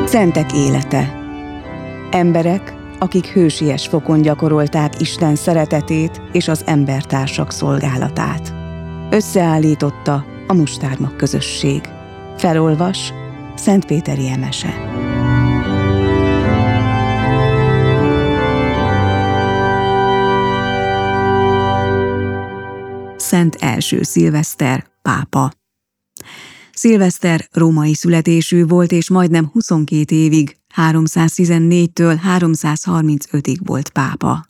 Szentek élete. Emberek, akik hősies fokon gyakorolták Isten szeretetét és az embertársak szolgálatát. Összeállította a Mustármag közösség. Felolvas Szentpéteri Emese. Szent első Szilveszter pápa. Szilveszter római születésű volt, és majdnem 22 évig, 314-től 335-ig volt pápa.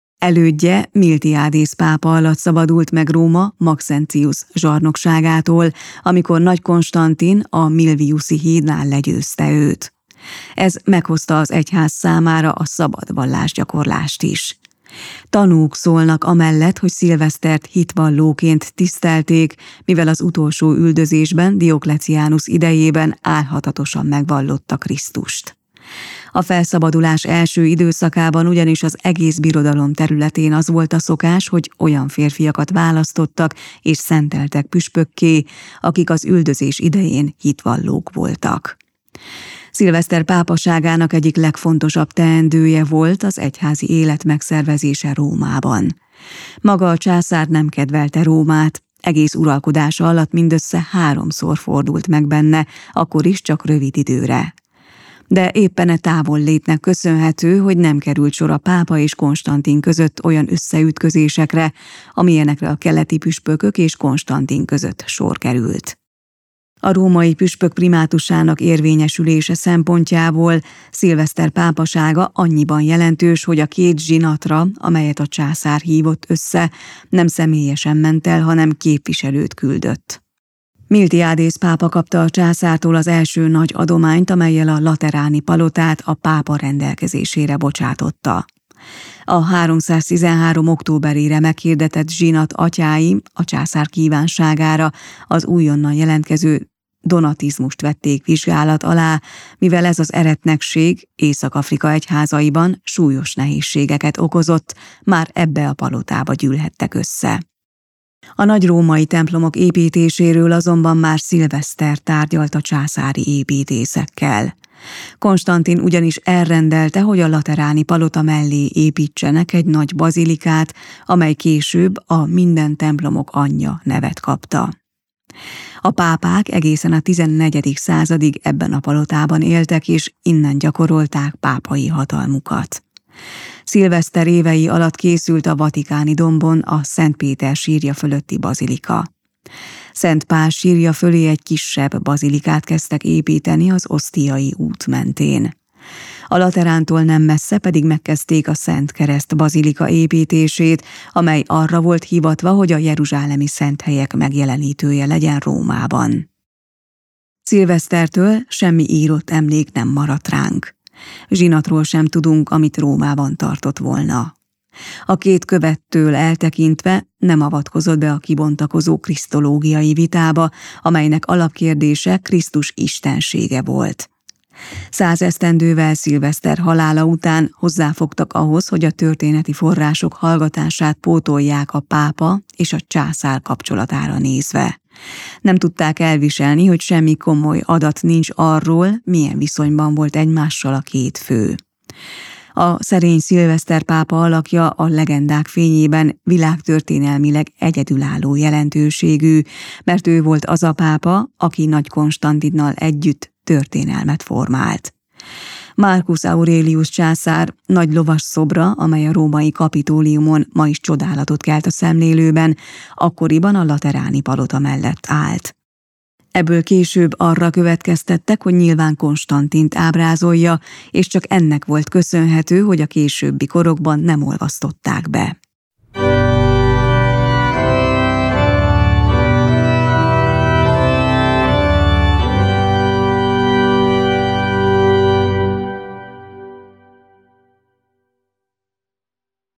Elődje, Miltiádész pápa alatt szabadult meg Róma Maxentius zsarnokságától, amikor Nagy Konstantin a Milviuszi hídnál legyőzte őt. Ez meghozta az egyház számára a szabad vallásgyakorlást is. Tanúk szólnak amellett, hogy szilvesztert hitvallóként tisztelték, mivel az utolsó üldözésben Dioklecianus idejében álhatatosan megvallotta Krisztust. A felszabadulás első időszakában ugyanis az egész birodalom területén az volt a szokás, hogy olyan férfiakat választottak és szenteltek püspökké, akik az üldözés idején hitvallók voltak. Szilveszter pápaságának egyik legfontosabb teendője volt az egyházi élet megszervezése Rómában. Maga a császár nem kedvelte Rómát, egész uralkodása alatt mindössze 3-szor fordult meg benne, akkor is csak rövid időre. De éppen e távollétnek köszönhető, hogy nem került sor a pápa és Konstantin között olyan összeütközésekre, amilyenekre a keleti püspökök és Konstantin között sor került. A római püspök primátusának érvényesülése szempontjából Szilveszter pápasága annyiban jelentős, hogy a 2 zsinatra, amelyet a császár hívott össze, nem személyesen ment el, hanem képviselőt küldött. Miltiádész pápa kapta a császártól az első nagy adományt, amellyel a lateráni palotát a pápa rendelkezésére bocsátotta. A 313. októberére meghirdetett zsinat atyái a császár kívánságára az újonnan jelentkező donatizmust vették vizsgálat alá, mivel ez az eretnekség Észak-Afrika egyházaiban súlyos nehézségeket okozott, már ebbe a palotába gyűlhettek össze. A nagy római templomok építéséről azonban már Szilveszter tárgyalt a császári építészekkel. Konstantin ugyanis elrendelte, hogy a lateráni palota mellé építsenek egy nagy bazilikát, amely később a minden templomok anyja nevet kapta. A pápák egészen a 14. századig ebben a palotában éltek, és innen gyakorolták pápai hatalmukat. Szilveszter évei alatt készült a Vatikáni dombon a Szent Péter sírja fölötti bazilika. Szent Pál sírja fölé egy kisebb bazilikát kezdtek építeni az Osztiai út mentén. A Laterántól nem messze pedig megkezdték a Szent Kereszt bazilika építését, amely arra volt hivatva, hogy a jeruzsálemi szenthelyek megjelenítője legyen Rómában. Szilvesztertől semmi írott emlék nem maradt ránk. Zsinatról sem tudunk, amit Rómában tartott volna. A 2 követtől eltekintve nem avatkozott be a kibontakozó krisztológiai vitába, amelynek alapkérdése Krisztus istensége volt. 100 esztendővel Szilveszter halála után hozzáfogtak ahhoz, hogy a történeti források hallgatását pótolják a pápa és a császár kapcsolatára nézve. Nem tudták elviselni, hogy semmi komoly adat nincs arról, milyen viszonyban volt egymással a 2 fő. A szerény Szilveszter pápa alakja a legendák fényében világtörténelmileg egyedülálló jelentőségű, mert ő volt az a pápa, aki Nagy Konstantinnal együtt történelmet formált. Marcus Aurelius császár nagy lovas szobra, amely a római Kapitóliumon ma is csodálatot kelt a szemlélőben, akkoriban a lateráni palota mellett állt. Ebből később arra következtettek, hogy nyilván Konstantint ábrázolja, és csak ennek volt köszönhető, hogy a későbbi korokban nem olvasztották be.